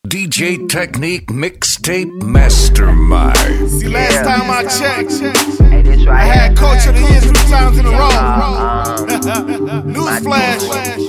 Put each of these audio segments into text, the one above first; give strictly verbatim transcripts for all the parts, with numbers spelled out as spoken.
D J Technique Mixtape Mastermind. See, last Yeah. time I checked, Hey, this right I had here. Coach of the Year three times in a row. Uh, Newsflash,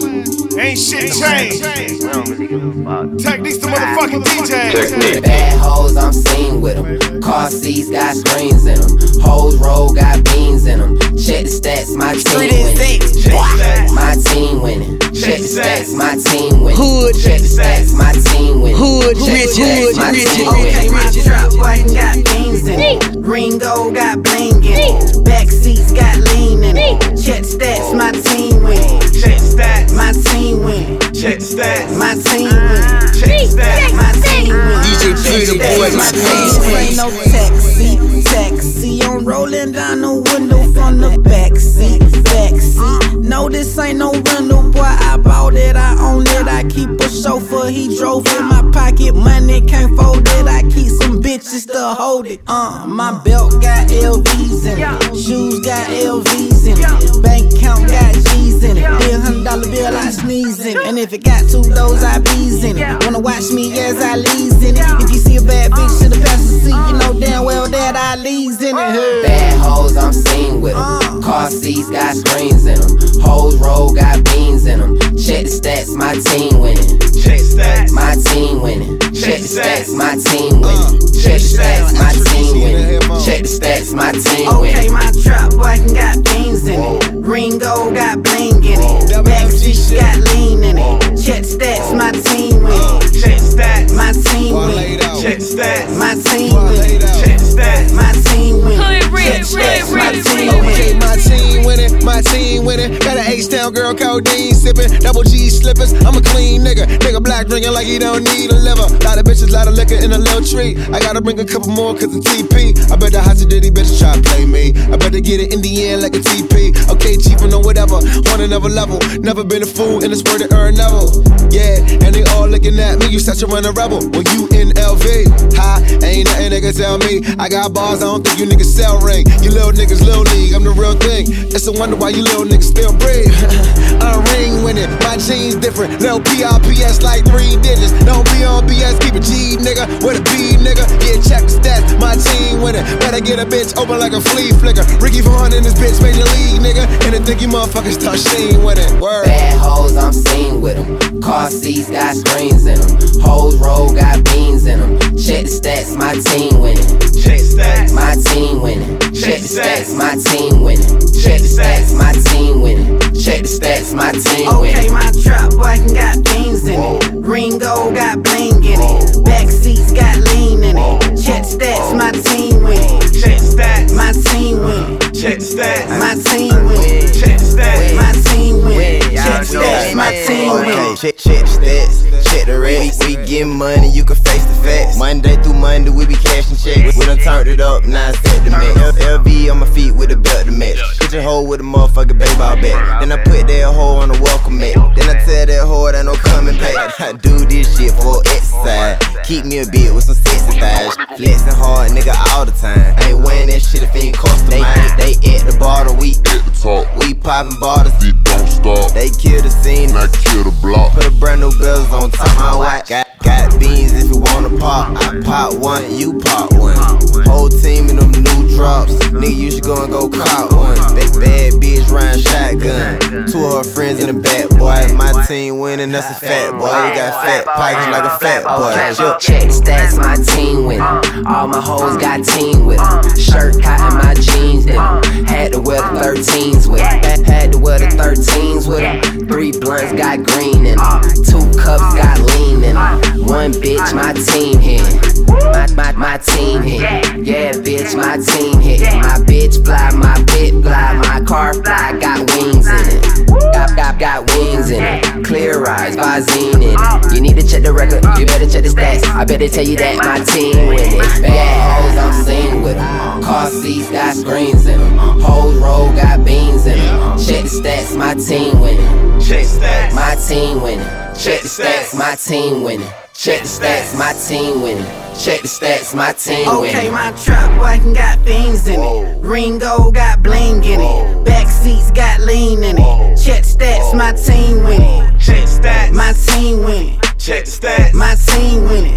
ain't shit changed. we don't really give a fuck. Technique's the motherfucking D J. Technique. Bad hoes, I'm seen with them. Car seats got screens in them. Hoes roll got beans in them. Check the stats, my team winning. My team winning. Check the stats, my team winning. Hood. Check the stats, my team winning. Hood, Check rich, the stats, hood, my rich, team rich, winning. rich. Trap boy got beans in it. Ringo got bling in it. Back seats got lean in it. Check stats, my team win. Check stats, My team win. check stats, My team win. check stats. My team win. D J Freedom Boy, My my team ain't no taxi. Taxi, I'm rolling down the window from the backseat. Backseat. No, this ain't no rental, boy. I bought it, I own it. I keep a chauffeur, he drove in my pocket. Money can't fold it. I keep some bitches to hold it. Uh, my belt got L Vs in it. Shoes got L Vs in it. Bank account got G's in it. Bill, hundred dollar bill, I sneeze in it. And if it got two those, I bees in it. Wanna watch me as I leaves in it. If you see a bad bitch to the passenger seat, you know damn well that I leaves in it. Bad hoes, I'm seen with them. Car seats got screens in them. Hoes roll got beans in them. Check the stats, my team winning. Check stats, My team winning. Check the stats, my team winning. Check the stats, my team winning. Check the stats, my team Okay, winning. my trap boy got beans in it. Ringo got bling in it. Backseat got lean in it. Check stats, my team win. check stats, My team win. check stats, My team win. check stats. My team win. Hood rich, Check stats, my rich, team Okay, win. my team winning, my team winning. Got an H-Town girl, codeine sipping, double G slippers. I'm a clean nigga, nigga black drinking like he don't need a liver. Lot of bitches, lot of liquor in a little tree. I gotta bring a couple more cause of T P. I bet the hot ditty bitch try to play me. I better get it in the end like a T P. Okay, cheapin' or whatever, on another level. Never been a fool in this word to earn level. Yeah, and they all looking at me. You such a runner rebel when you in L V. Hi, ain't nothing they can tell me. I got bars, I don't think you niggas sell ring. You little niggas, little league, I'm the real thing. It's a wonder why you little niggas still breathe. I'm ring winning, my jeans different. Little P R P S like three digits. Don't be on B S, keep a G nigga. With a B nigga, yeah, check the stats. My team winning. Better get a bitch open like a flea flicker. Ricky four hundred in this bitch, major league nigga. And I think you motherfuckers start sheen winning. Word. Bad hoes, I'm seen with them. Car seats got screens in them. Hoes roll got beans in them. Check the stats, my team winning. Check stats, My team winning. Check the stats, my team winning. Check the stats, my team winning. Check the stats, my team Okay, winning. my trap boy got beans in it. Ringo got bling in it. Back seats got lean in it. Check stats, my team win. check stats, My team win. check stats, My team win. check stats. My team win. Y'all Check know stats, it, my man. team Okay, win. check, check the stats, check the rest. We get money, you can face the facts. Monday through Monday, we be cashing checks. We done turned it up, now it's set the max. L V on my feet with a belt to match. Hit your hoe with a motherfucking baseball bat. Then I put that hoe on the welcome mat. Then I tell that hoe that no coming back. I do this shit for exercise. Keep me a bit with some sexy thighs. Flexing hard, nigga, all the time. I ain't wearing that shit if it ain't customized. They, they at the bottom, we at the top. We popping bottles, it don't stop. They kill the scene, I kill the block. Put a brand new bells on top of my watch. Got, got beans if you wanna pop. I pop one, you pop one. Whole team in them new drops. Nigga, you should go and go cop one. Bad, bad bitch riding shotgun. Two of her friends in the back, boy. My team winning, that's a fat boy. We got fat pockets like a fat boy. Yup. Check the stats, my team winning. All my hoes got team with them. Shirt cotton, my jeans in 'em. Had to wear the thirteens with 'em. Had to wear the thirteens with 'em. Three blunts got green in 'em. Two cups got lean in 'em. One bitch, my team hitting. My, my, my team hit. Yeah, bitch, my team hit. My bitch fly, my bit fly. My car fly, got wings in it. Got, got, got wings in it. Clear eyes, Visine in it. You need to check the record, you better check the stats. I better tell you that my team winning. Bad hoes, I'm seen with them. Car seats got screens in them. Hoes roll got beans in them. Check the stats, my team winning. Check stats, My team winning. Check the stats, my team winning. Check the stats, my team winning. Check the stats, my team Okay, winning. my trap boy got things in it. Ringo got bling in it. Back seats got lean in it. Check stats, my team winning. check stats, My team winning. check stats. My team winning.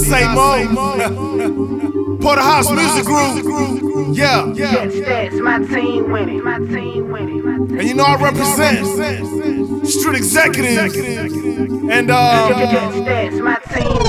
say, Mo? Porterhouse Music Group. Yeah. Stats, my team winning. My team winning. And you know I represent Street Executives. And um, Stats, my team